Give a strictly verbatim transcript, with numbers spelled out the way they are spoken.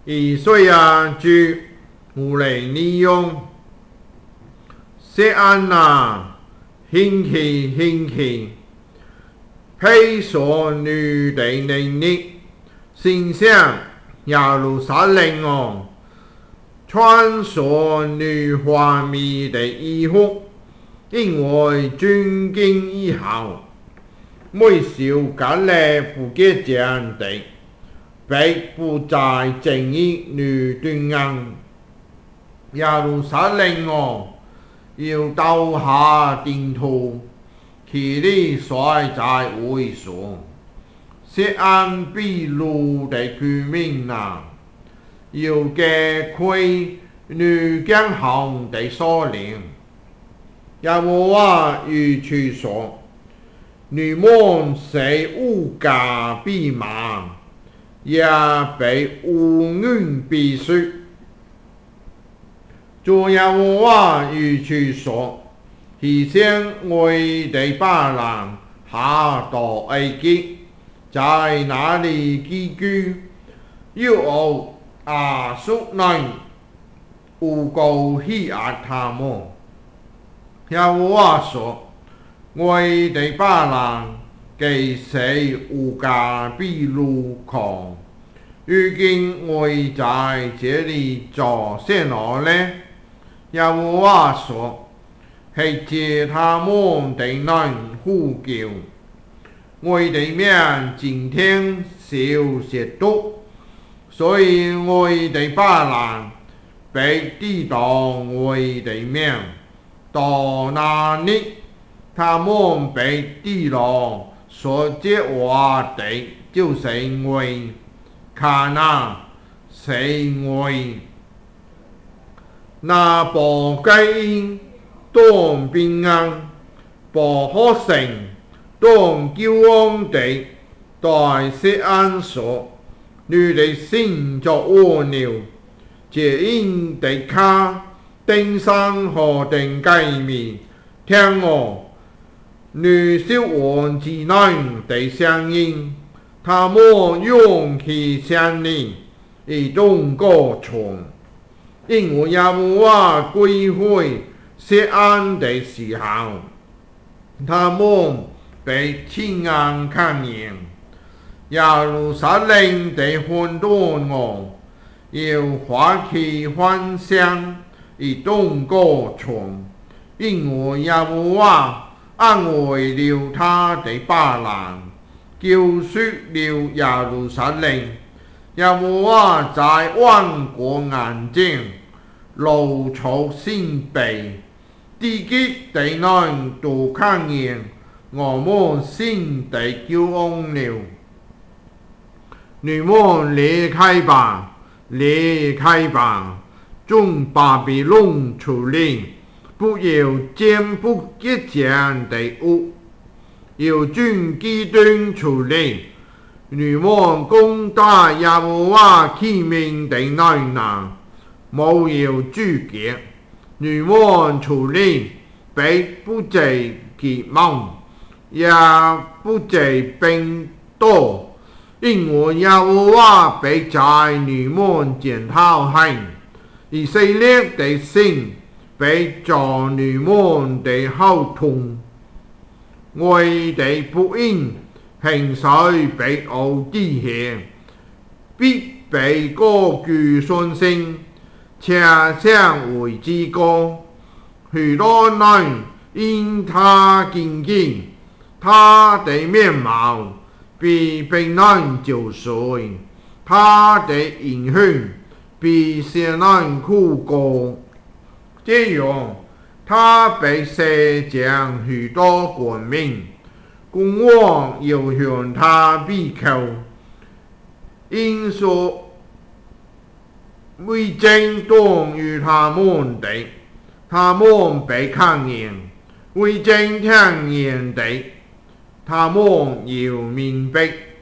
以虽然居无雷利用，谢安娜兴起兴起，配所女的能力，心想耶路撒冷哦，穿所女华美的衣服，因为尊敬以后，每受隔离不给这样的。被不在正义女对岸，耶路撒冷哦，要刀下定土，其力衰在猥琐，是按秘鲁的居民啊，要给亏女江行的所领，耶和华如此说，你们是无家必马。也被乌云逼死。主耶和华如此说：以前我的巴郎下到埃及，在那里寄居，有亚述人诬告欺压他们。耶和华说：我的巴郎。给谁无家必路狂？如今我在这里做什么呢？耶和华说：是借他们的人呼叫，我的命今天少些多，所以我的巴兰被抵挡我的命，到哪里他们被抵挡。所接话的就是我，看啊，是我。那不该當平安，不可成，當驕傲的對西安說，你的心作惡了，這應的卡登山和登街面，聽我。女小王之內的聲音，他們用其聲音一同歌唱，因為耶和華歸回錫安的時候，他們被親眼看見。耶路撒冷的很多人要發起歡聲，一同歌唱，因為耶和華安慰了他的巴蘭，救贖了耶路撒冷。耶和華在萬國眼前露出心悲，地極的人都看見我們心的驕傲了。你們離開吧，離開吧，從巴比倫出嚟。不要見不潔淨的物，要遵基督出嚟。你們攻打耶和華器皿的人哪，務要拒絕。你們出嚟被不濟結盟，也不濟兵多，因為耶和華被在你們前頭行，以色列的心。被做你們的後盾，我的僕人行水被敖之下，必被高舉信心，且想為之歌。許多人因他敬虔，他的面貌必被人揪碎，他的英雄必使人哭過。這樣，他被射將許多國民，君王要向他逼求，因所為正當於他們的，他們被看見；為正聽見的，他們要明白。